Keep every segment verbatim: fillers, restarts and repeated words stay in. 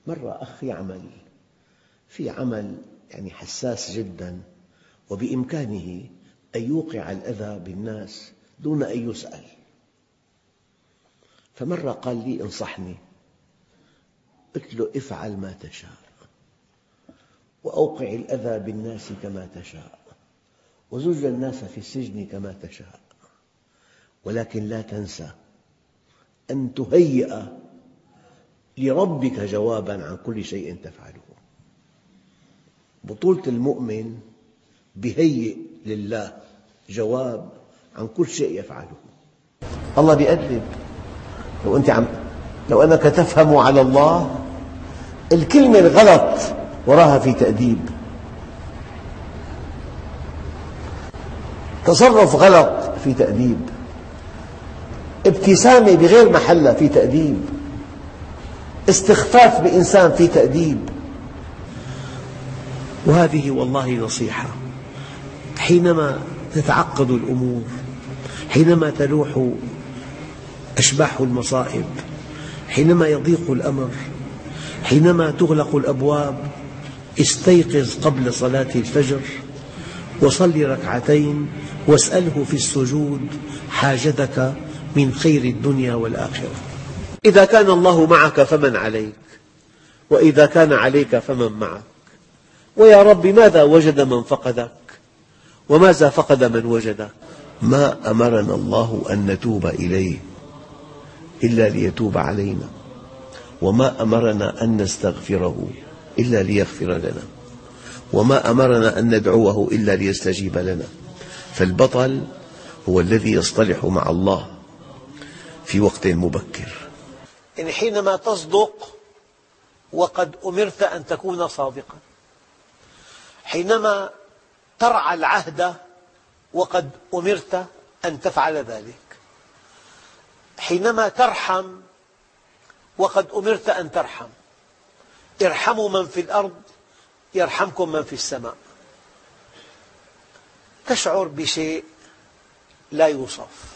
مرة أخ يعمل في عمل يعني حساس جدا، وبإمكانه أن يوقع الأذى بالناس دون أن يسأل. فمرة قال لي انصحني، قلت له افعل ما تشاء وأوقع الأذى بالناس كما تشاء وزج الناس في السجن كما تشاء، ولكن لا تنسى أن تهيئ لربك جوابا عن كل شيء تفعله. بطولة المؤمن بيهيئ لله جواب عن كل شيء يفعله. الله بيأدب. لو أنت عم لو أنك تفهم على الله الكلمة الغلط وراها في تأديب، تصرف غلط في تأديب، ابتسامة بغير محلها في تأديب، استخفاف بإنسان في تأديب. وهذه والله نصيحة، حينما تتعقد الأمور، حينما تلوح أشباح المصائب، حينما يضيق الأمر، حينما تغلق الأبواب، استيقظ قبل صلاة الفجر وصل ركعتين واسأله في السجود حاجتك من خير الدنيا والآخرة. إذا كان الله معك فمن عليك، وإذا كان عليك فمن معك. ويا رب ماذا وجد من فقدك وماذا فقد من وجدك؟ ما أمرنا الله أن نتوب إليه إلا ليتوب علينا، وما أمرنا أن نستغفره إلا ليغفر لنا، وما أمرنا أن ندعوه إلا ليستجيب لنا. فالبطل هو الذي يصطلح مع الله في وقت مبكر. إن حينما تصدق وقد أمرت أن تكون صادقا، حينما ترعى العهد وقد أمرت أن تفعل ذلك، حينما ترحم وقد أمرت أن ترحم. ارحموا من في الأرض يرحمكم من في السماء. تشعر بشيء لا يوصف،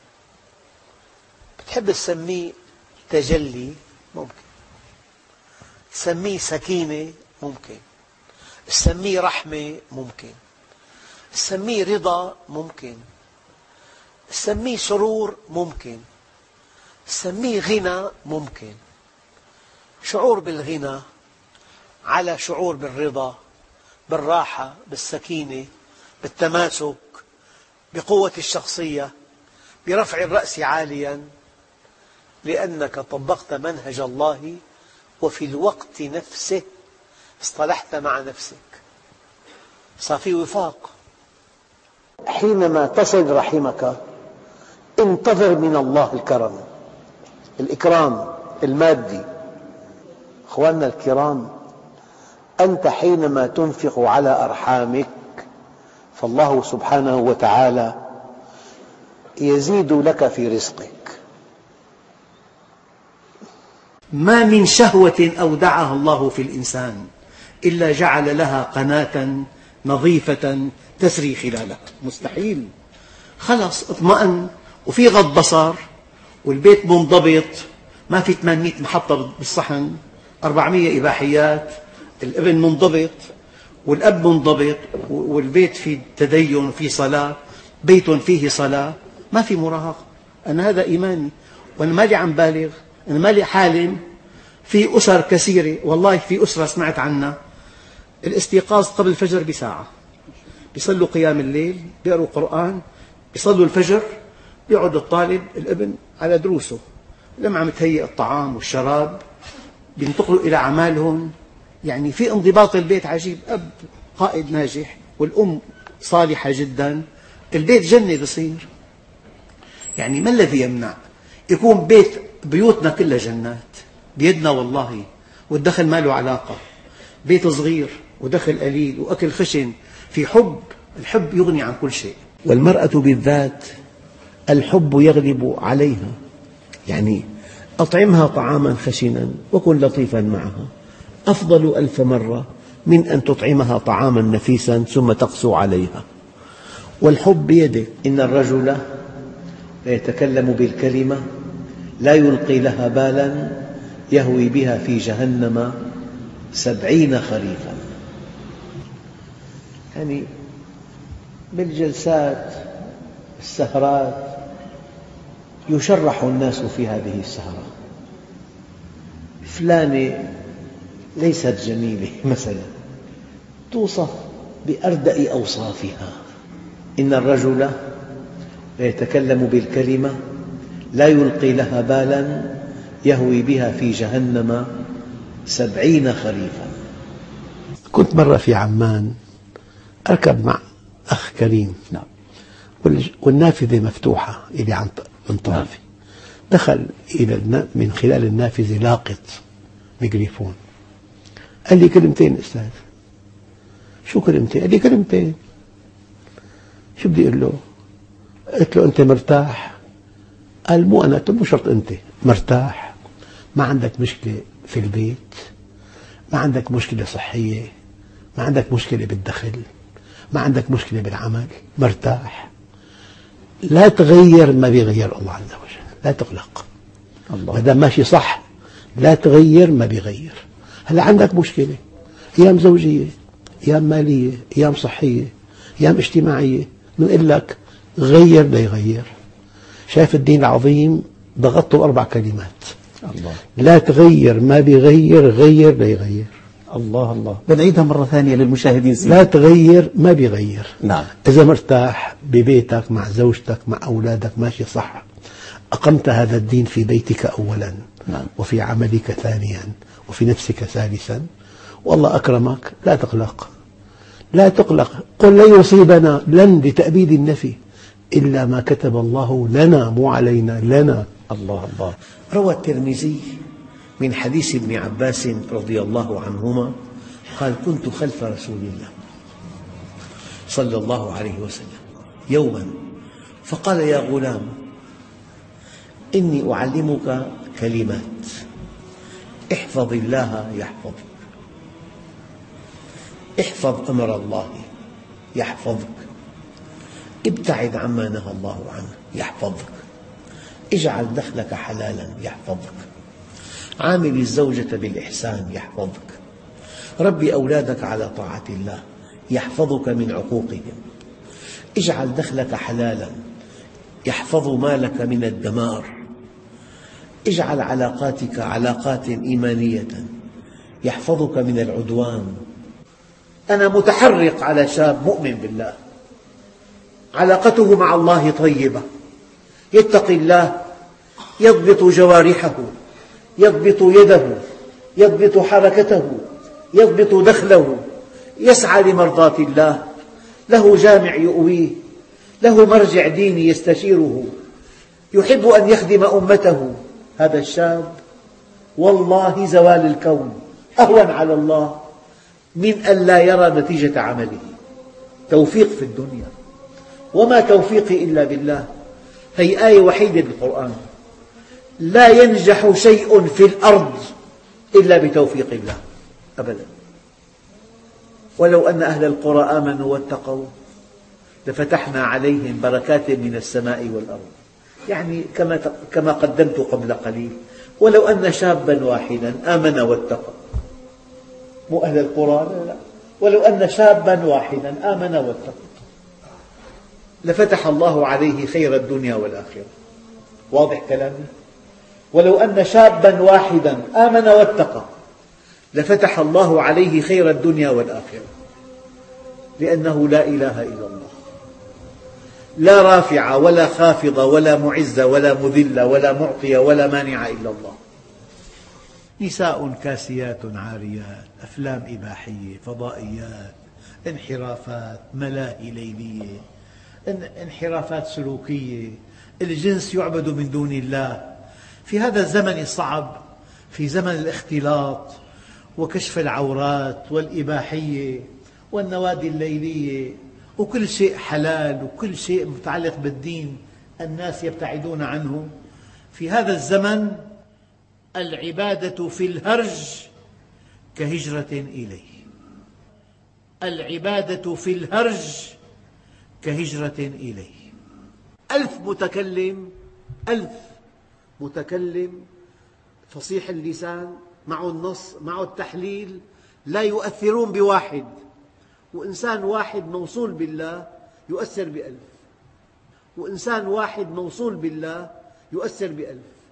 بتحب تسميه تجلي، ممكن تسميه سكينة، ممكن تسميه رحمة، ممكن تسميه رضا، ممكن تسميه سرور، ممكن تسميه غنى، ممكن. شعور بالغنى على شعور بالرضا، بالراحة، بالسكينة، بالتماسك، بقوة الشخصية، برفع الرأس عاليا، لأنك طبقت منهج الله وفي الوقت نفسه اصطلحت مع نفسك، صار في وفاق. حينما تصل رحمك انتظر من الله الكرم، الإكرام المادي. أخواننا الكرام، أنت حينما تنفق على أرحامك فالله سبحانه وتعالى يزيد لك في رزقك. ما من شهوة أودعها الله في الإنسان إلا جعل لها قناة نظيفة تسري خلالها، مستحيل. خلص اطمأن وفي غض بصر والبيت منضبط، ما في ثمانمئة محطة بالصحن، أربعمئة إباحيات، الابن منضبط والأب منضبط والبيت فيه تدين وفيه صلاة، بيت فيه صلاة، ما في مراهقة. أنا هذا إيماني، وأنا ما لي عم بالغ، أنا ما لي حالم. في أسر كثيرة، والله في أسرة سمعت عنها الاستيقاظ قبل الفجر بساعة، بيصلوا قيام الليل، بيقروا قرآن، بيصلوا الفجر، يقعد الطالب الابن على دروسه، لما عم تهيئ الطعام والشراب، بينتقلوا إلى أعمالهم. يعني في انضباط البيت عجيب. أب قائد ناجح والأم صالحة جدا، البيت جنة بصير. يعني ما الذي يمنع يكون بيت بيوتنا كلها جنات بيدنا والله، والدخل ما له علاقة، بيت صغير ودخل قليل وأكل خشن، في حب. الحب يغني عن كل شيء. والمرأة بالذات الحب يغلب عليها، يعني أطعمها طعاما خشنا وكن لطيفا معها، أفضل ألف مرة من أن تطعمها طعاما نفيسا ثم تقسو عليها. والحب بيدك. إن الرجل لا يتكلم بالكلمة لا يلقي لها بالا يهوي بها في جهنم سبعين خريفا. يعني بالجلسات السهرات يشرح الناس في هذه السهرة، فلانة ليست جميلة مثلا توصف بأردأ أوصافها. إن الرجل ليتكلم بالكلمة لا يلقي لها بالا يهوي بها في جهنم سبعين خريفا. كنت مرة في عمان أركب مع أخ كريم، نعم، والنافذة مفتوحة إلي عن من طرفي، دخل إلى من خلال النافذة لاقط ميكروفون، قال لي كلمتين أستاذ. شو كلمتين؟ قال لي كلمتين. شو بدي أقول له؟ قلت له أنت مرتاح؟ قال مو أنا. قلت له مو شرط أنت مرتاح، ما عندك مشكلة في البيت، ما عندك مشكلة صحية، ما عندك مشكلة بالدخل، ما عندك مشكلة بالعمل، مرتاح، لا تغير ما بيغير الله عز وجل، لا تقلق، ما دام ماشي صح لا تغير ما بيغير. هلا عندك مشكلة، أيام زوجية، أيام مالية، أيام صحية، أيام اجتماعية، بنقول لك غير ليغير. شايف الدين العظيم ضغطته بأربع كلمات، الله. لا تغير ما بيغير، غير ليغير. الله الله. بنعيدها مرة ثانية للمشاهدين سيدي. لا تغير ما بيغير. نعم. إذا مرتاح ببيتك مع زوجتك مع أولادك ماشي صح، أقمت هذا الدين في بيتك أولا، نعم، وفي عملك ثانيا، وفي نفسك ثالثا، والله أكرمك، لا تقلق، لا تقلق. قل لن يصيبنا، لن لتأبيد النفي، إلا ما كتب الله لنا، مو علينا، لنا. الله الله. روى الترمذي من حديث ابن عباس رضي الله عنهما قال كنت خلف رسول الله صلى الله عليه وسلم يوما فقال يا غلام إني أعلمك كلمات احفظ الله يحفظك، احفظ أمر الله يحفظك، ابتعد عما نهى الله عنه يحفظك، اجعل دخلك حلالا يحفظك، عامل الزوجة بالإحسان يحفظك، ربي أولادك على طاعة الله يحفظك من عقوقهم، اجعل دخلك حلالا يحفظ مالك من الدمار، اجعل علاقاتك علاقات إيمانية يحفظك من العدوان. أنا متحرق على شاب مؤمن بالله علاقته مع الله طيبة، يتقي الله، يضبط جوارحه، يضبط يده، يضبط حركته، يضبط دخله، يسعى لمرضاة الله، له جامع يؤويه، له مرجع ديني يستشيره، يحب أن يخدم أمته. هذا الشاب والله زوال الكون أهون على الله من أن لا يرى نتيجة عمله. توفيق في الدنيا، وما توفيقي إلا بالله. هي آية وحيدة بالقرآن، لا ينجح شيء في الأرض إلا بتوفيق الله أبدا. ولو أن أهل القرى آمنوا واتقوا لفتحنا عليهم بركات من السماء والأرض. يعني كما كما قدمت قبل قليل، ولو أن شابا واحدا آمن واتقى، مو أهل القرى، لا لا، ولو أن شابا واحدا آمن واتقى لفتح الله عليه خير الدنيا والآخرة. واضح كلامي؟ ولو أن شابا واحدا آمن واتقى لفتح الله عليه خير الدنيا والآخرة، لأنه لا إله إلا الله، لا رافع ولا خافض ولا معز ولا مذل ولا معطي ولا مانع إلا الله. نساء كاسيات عاريات، أفلام إباحية، فضائيات، انحرافات، ملاهي ليلية، انحرافات سلوكية، الجنس يعبد من دون الله. في هذا الزمن الصعب، في زمن الاختلاط وكشف العورات والإباحية والنوادي الليلية وكل شيء حلال وكل شيء متعلق بالدين الناس يبتعدون عنه، في هذا الزمن العبادة في الهرج كهجرة إليه. العبادة في الهرج كهجرة إليه. ألف متكلم ألف متكلم فصيح اللسان معه النص معه التحليل لا يؤثرون بواحد، وإنسان واحد موصول بالله يؤثر بألف، وإنسان واحد موصول بالله يؤثر بألف.